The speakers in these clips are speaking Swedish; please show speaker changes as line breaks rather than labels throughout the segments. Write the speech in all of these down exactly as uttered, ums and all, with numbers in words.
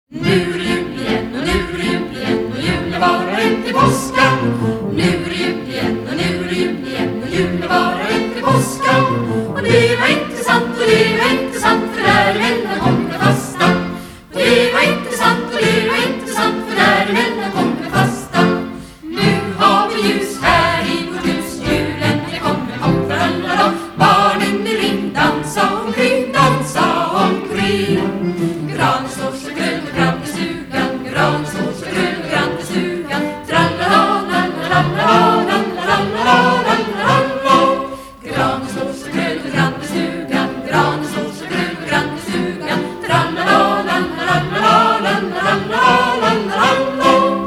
Nu är det jul igen och nu är det jul igen och julen varar inte påskan. Nu är det jul igen och nu är det jul igen och julen varar inte påskan. Och det var inte sant och det var inte sant för däremellan kom det fasta. Och det var inte sant och det var inte sant för däremellan kom det fasta. Nu har vi ljus här i vårt hus, julen det kommer kom för alla dag. Barnen i ring dansa omkring, dansa omkring. Granen står så grön och grann i stugan, granen står så grön och grann i stugan. Trallala, lalala, lalala, lalala. Granen står så grön och grann i stugan, granen står så grön och grann i stugan. Trallala, lalala, lalala, lalala.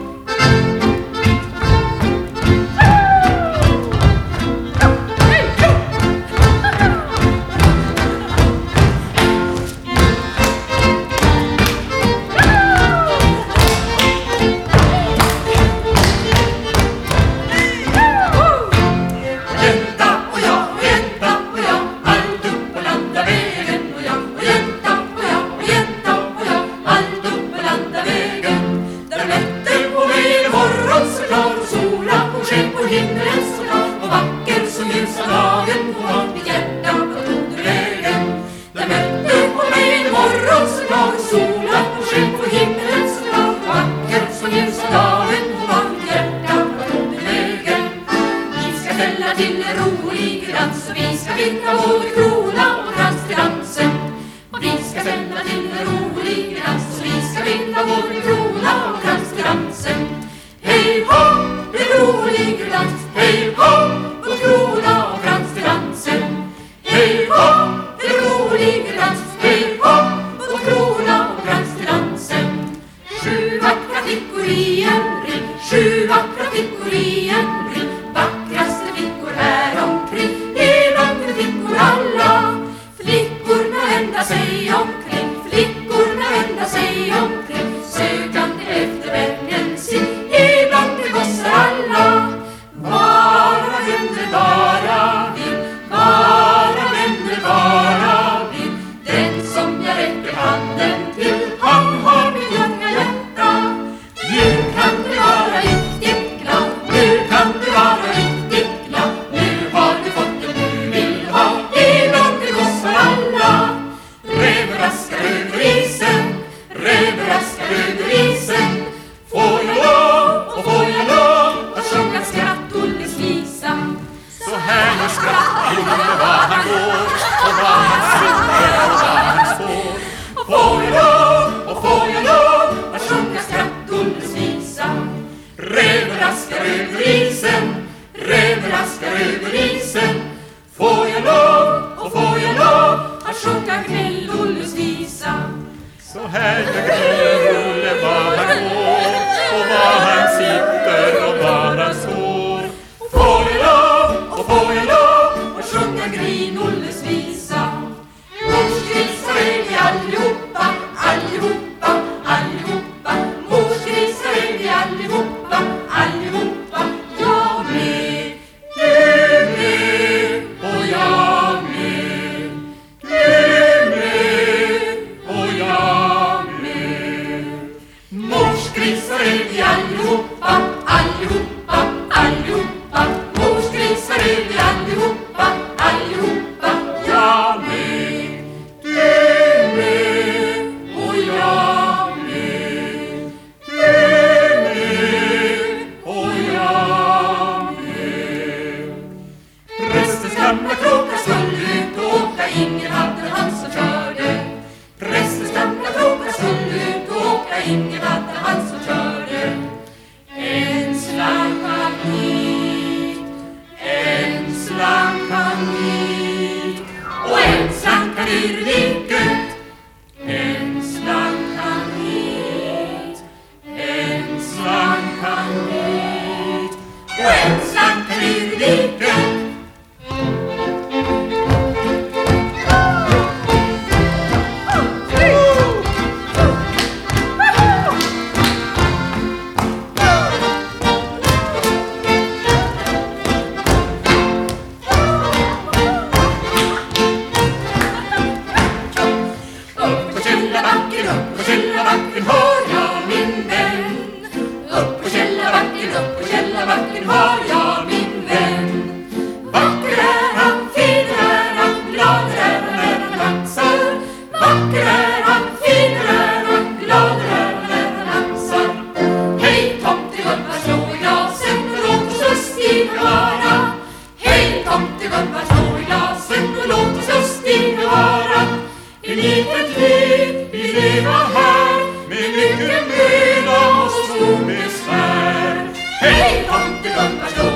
med mycket möda och stor besvär. Hej, tomte Gunnar,